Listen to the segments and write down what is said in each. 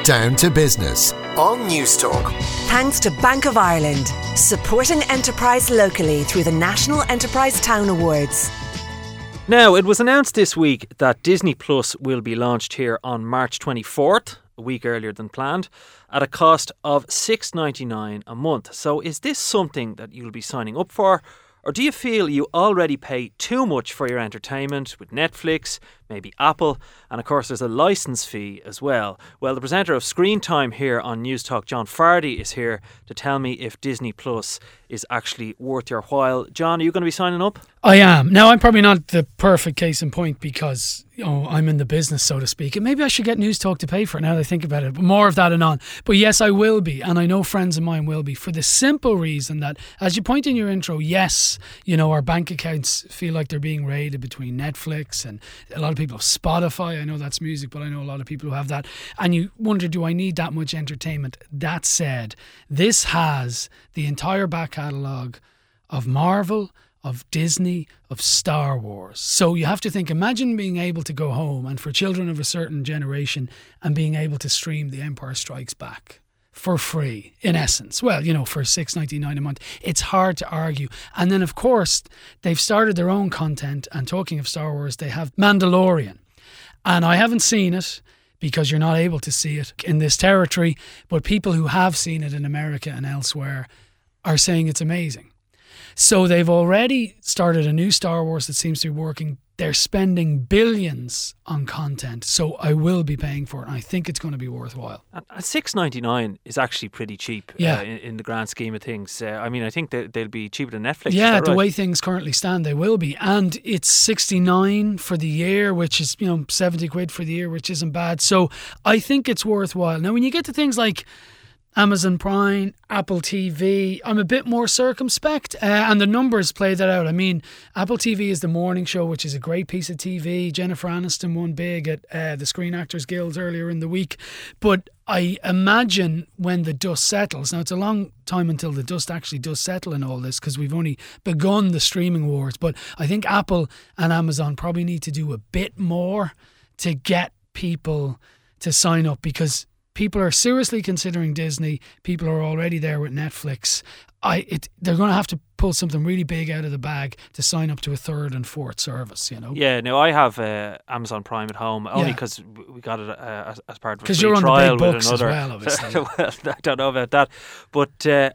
Down to Business on News Talk. Thanks to Bank of Ireland, supporting enterprise locally through the National Enterprise Town Awards. Now, it was announced this week that Disney Plus will be launched here on March 24th, a week earlier than planned, at a cost of $6.99 a month. So is this something that you'll be signing up for? Or do you feel you already pay too much for your entertainment with Netflix, maybe Apple, and of course there's a licence fee as well? Well, the presenter of Screen Time here on News Talk, John Fardy, is here to tell me if Disney Plus is actually worth your while. John, are you going to be signing up? I am. Now, I'm probably not the perfect case in point because, I'm in the business, so to speak. And maybe I should get News Talk to pay for it now that I think about it. But more of that anon. But yes, I will be. And I know friends of mine will be, for the simple reason that, as you point in your intro, yes, our bank accounts feel like they're being raided between Netflix and a lot of people have Spotify. I know that's music, but I know a lot of people who have that. And you wonder, do I need that much entertainment? That said, this has the entire back catalogue of Marvel, of Disney, of Star Wars. So you have to think, imagine being able to go home and for children of a certain generation and being able to stream The Empire Strikes Back for free, in essence. Well, for $6.99 a month. It's hard to argue. And then, of course, they've started their own content. And talking of Star Wars, they have Mandalorian. And I haven't seen it because you're not able to see it in this territory. But people who have seen it in America and elsewhere are saying it's amazing. So they've already started a new Star Wars that seems to be working. They're spending billions on content. So I will be paying for it. And I think it's going to be worthwhile. And $6.99 is actually pretty cheap in the grand scheme of things. I think they'll be cheaper than Netflix. Yeah, the way things currently stand, they will be. And it's $69 for the year, which is, £70 for the year, which isn't bad. So I think it's worthwhile. Now, when you get to things like Amazon Prime, Apple TV, I'm a bit more circumspect, and the numbers play that out. I mean, Apple TV is the morning show, which is a great piece of TV. Jennifer Aniston won big at the Screen Actors Guild earlier in the week. But I imagine when the dust settles, now it's a long time until the dust actually does settle in all this because we've only begun the streaming wars, but I think Apple and Amazon probably need to do a bit more to get people to sign up, because people are seriously considering Disney. People are already there with Netflix. They're going to have to pull something really big out of the bag to sign up to a third and fourth service, Yeah, no, I have Amazon Prime at home only because we got it as part of a free trial. Because you're on the big books as well, obviously. Well, I don't know about that. But,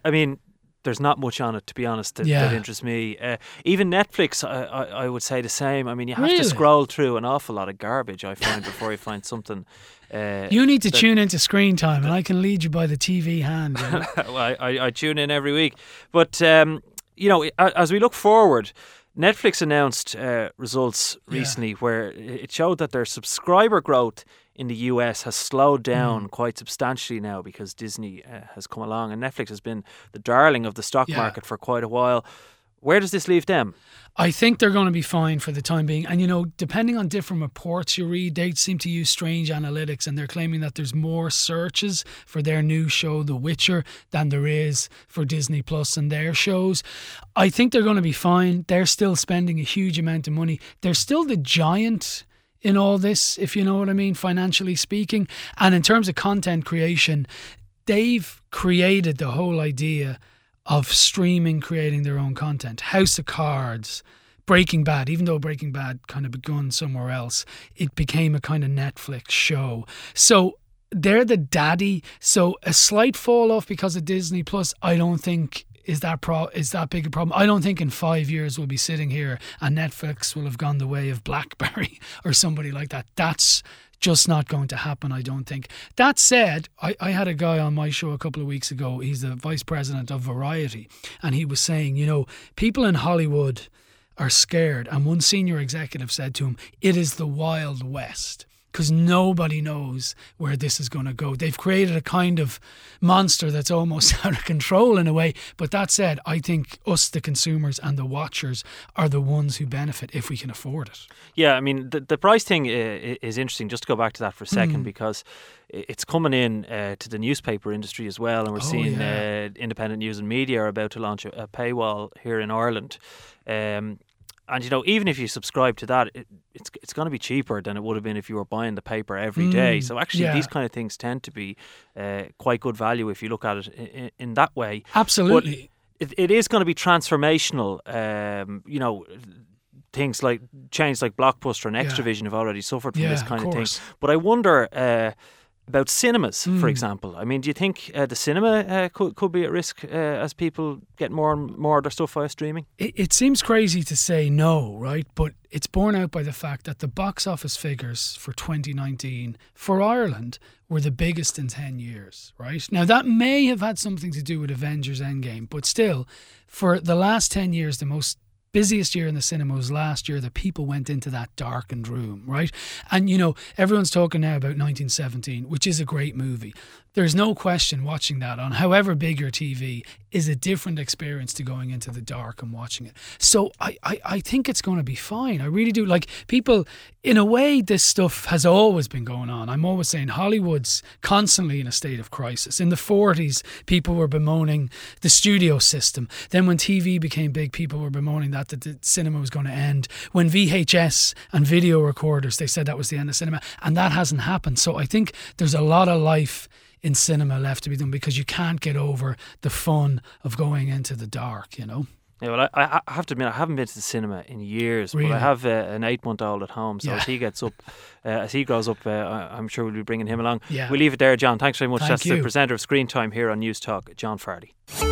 there's not much on it, to be honest, that interests me. Even Netflix, I would say the same. I mean, you have to scroll through an awful lot of garbage, I find, before you find something. You need to tune into Screen Time, and I can lead you by the TV hand. Well, I tune in every week. But, as we look forward, Netflix announced results recently where it showed that their subscriber growth in the US has slowed down quite substantially now because Disney has come along, and Netflix has been the darling of the stock market for quite a while. Where does this leave them? I think they're going to be fine for the time being. And, depending on different reports you read, they seem to use strange analytics, and they're claiming that there's more searches for their new show, The Witcher, than there is for Disney Plus and their shows. I think they're going to be fine. They're still spending a huge amount of money. They're still the giant in all this, if you know what I mean, financially speaking. And in terms of content creation, they've created the whole idea of streaming, creating their own content. House of Cards, Breaking Bad, even though Breaking Bad kind of begun somewhere else, it became a kind of Netflix show. So they're the daddy. So a slight fall off because of Disney Plus, I don't think is that big a problem. I don't think in 5 years we'll be sitting here and Netflix will have gone the way of BlackBerry or somebody like that. That's just not going to happen, I don't think. That said, I had a guy on my show a couple of weeks ago. He's the vice president of Variety, and he was saying, people in Hollywood are scared. And one senior executive said to him, it is the Wild West, because nobody knows where this is going to go. They've created a kind of monster that's almost out of control in a way. But that said, I think us, the consumers and the watchers, are the ones who benefit if we can afford it. Yeah, I mean, the price thing is interesting. Just to go back to that for a second, because it's coming in to the newspaper industry as well. And we're seeing Independent News and Media are about to launch a paywall here in Ireland. And even if you subscribe to that, it's going to be cheaper than it would have been if you were buying the paper every day. So actually, these kind of things tend to be quite good value if you look at it in that way. Absolutely. But it is going to be transformational. Things like chains like Blockbuster and Extravision have already suffered from this kind of thing. But I wonder about cinemas, for example. I mean, do you think the cinema could be at risk as people get more and more of their stuff via streaming? It seems crazy to say no, right? But it's borne out by the fact that the box office figures for 2019 for Ireland were the biggest in 10 years, right? Now, that may have had something to do with Avengers Endgame, but still, for the last 10 years, the most busiest year in the cinema was last year that people went into that darkened room, right? And, everyone's talking now about 1917, which is a great movie. There's no question watching that on however big your TV is a different experience to going into the dark and watching it. So I think it's going to be fine. I really do. Like, people, in a way, this stuff has always been going on. I'm always saying Hollywood's constantly in a state of crisis. In the 40s, people were bemoaning the studio system. Then when TV became big, people were bemoaning that the cinema was going to end. When VHS and video recorders, they said that was the end of cinema. And that hasn't happened. So I think there's a lot of life in cinema left to be done because you can't get over the fun of going into the dark, Yeah, well, I have to admit, I haven't been to the cinema in years, really? But I have an 8-month-old at home, so as he gets up, as he grows up, I'm sure we'll be bringing him along. Yeah. We'll leave it there, John. Thanks very much. Thank That's you. the presenter of Screen Time here on News Talk, John Fardy.